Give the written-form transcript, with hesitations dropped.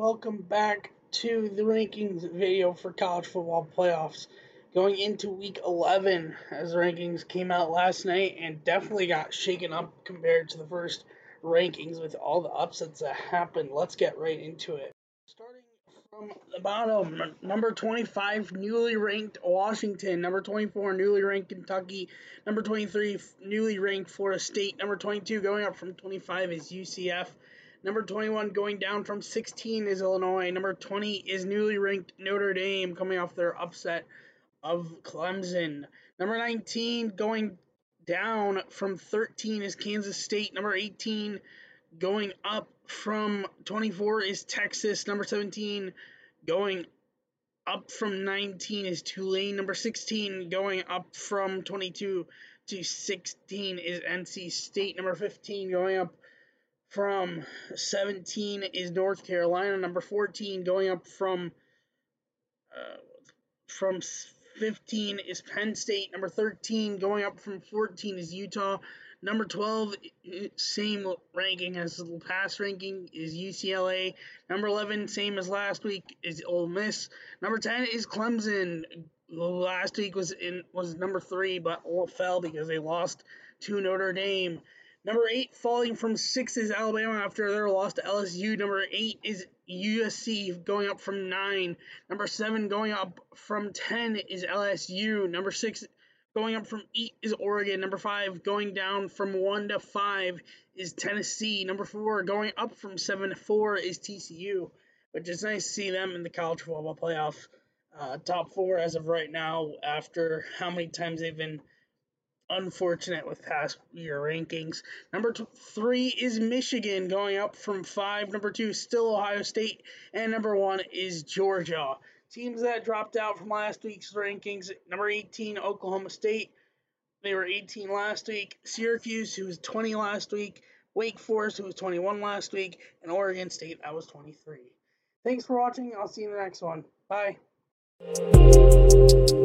welcome back to the rankings video for college football playoffs. Going into week 11, as the rankings came out last night and definitely got shaken up compared to the first rankings with all the upsets that happened. Let's get right into it. Starting from the bottom, number 25, newly ranked Washington. Number 24, newly ranked Kentucky. Number 23, newly ranked Florida State. Number 22, going up from 25, is UCF. Number 21 going down from 16 is Illinois. Number 20 is newly ranked Notre Dame, coming off their upset of Clemson. Number 19 going down from 13 is Kansas State. Number 18 going up from 24 is Texas. Number 17 going up from 19 is Tulane. Number 16 going up from 22 to 16 is NC State. Number 15 going up from 17 is North Carolina. Number 14 going up from 15 is Penn State. Number 13 going up from 14 is Utah. Number 12, same ranking as the past ranking, is UCLA. Number 11, same as last week, is Ole Miss. Number 10 is Clemson. Last week was number 3, but fell because they lost to Notre Dame. Number 8, falling from 6 is Alabama after their loss to LSU. Number 8 is USC, going up from 9. Number 7, going up from 10 is LSU. Number 6, going up from 8 is Oregon. Number 5, going down from 1 to 5 is Tennessee. Number 4, going up from 7 to 4 is TCU, which is nice to see them in the college football playoff top 4 as of right now after how many times they've been unfortunate with past year rankings. Number 3 is Michigan, going up from 5. Number 2 still Ohio State, and number 1 is Georgia. Teams that dropped out from last week's rankings: number 18 Oklahoma State, they were 18 last week. Syracuse, who was 20 last week. Wake Forest, who was 21 last week, and Oregon State, that was 23. Thanks for watching. I'll see you in the next one. Bye.